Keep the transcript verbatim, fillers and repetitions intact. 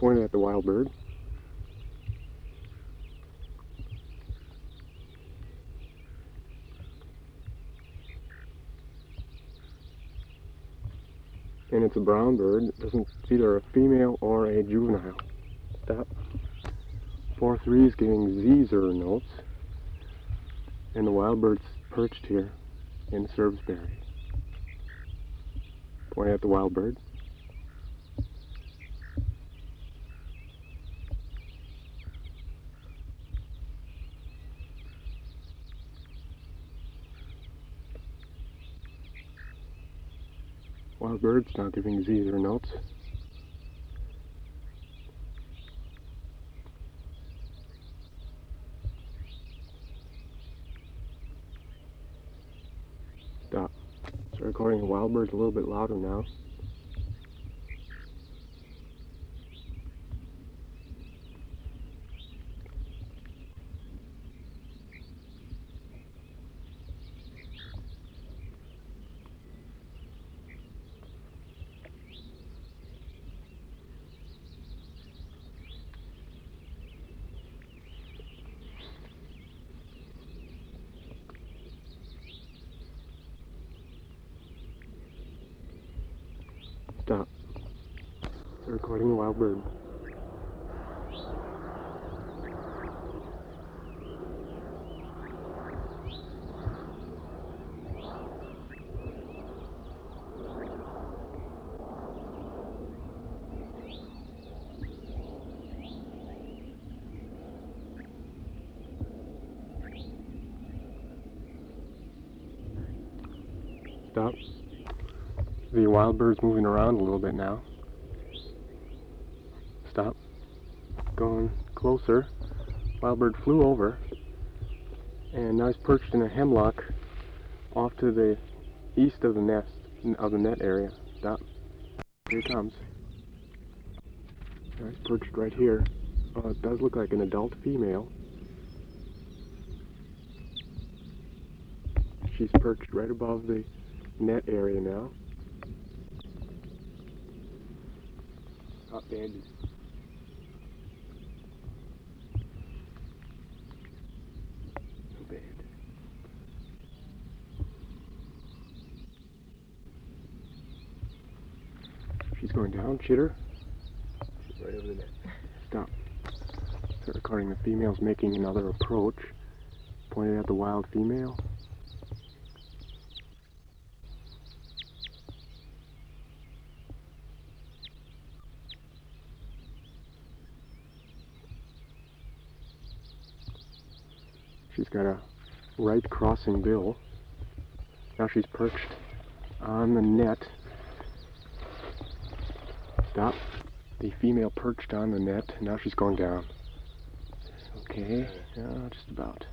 Pointed at the wild bird. And it's a brown bird. It doesn't, it's either a female or a juvenile. Stop. four three is giving Zeezer notes. And the wild bird's perched here in serviceberry. Pointing at the wild bird. Wild bird's now giving Zeezer notes. Stop. Start recording the wild birds a little bit louder now. Stop. Start recording the wild bird. Stop. The wild bird's moving around a little bit now. Stop. Going closer. Wild bird flew over, and now he's perched in a hemlock off to the east of the nest, of the net area. Stop. Here he comes. Now he's perched right here. Uh, it does look like an adult female. She's perched right above the net area now. Hot bandies. So bad. She's going down, chitter. She's right over the net. Stop. Start recording the females making another approach. Pointed at the wild female. She's got a right crossing bill. Now she's perched on the net. Stop. The female perched on the net. Now she's going down. Okay, yeah, just about.